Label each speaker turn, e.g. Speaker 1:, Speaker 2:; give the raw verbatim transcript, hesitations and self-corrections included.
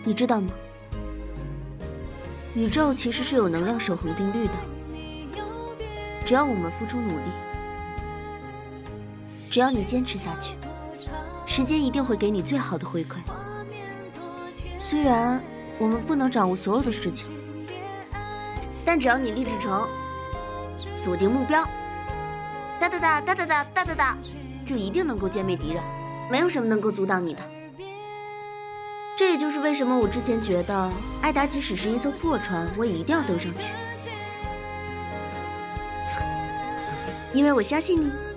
Speaker 1: 你知道吗？宇宙其实是有能量守恒定律的，只要我们付出努力，只要你坚持下去，时间一定会给你最好的回馈。虽然我们不能掌握所有的事情，但只要你立志成，锁定目标，哒哒哒哒哒哒哒哒哒，就一定能够歼灭敌人，没有什么能够阻挡你的。这也就是为什么我之前觉得艾达即使是一艘破船，我也一定要登上去，因为我相信你。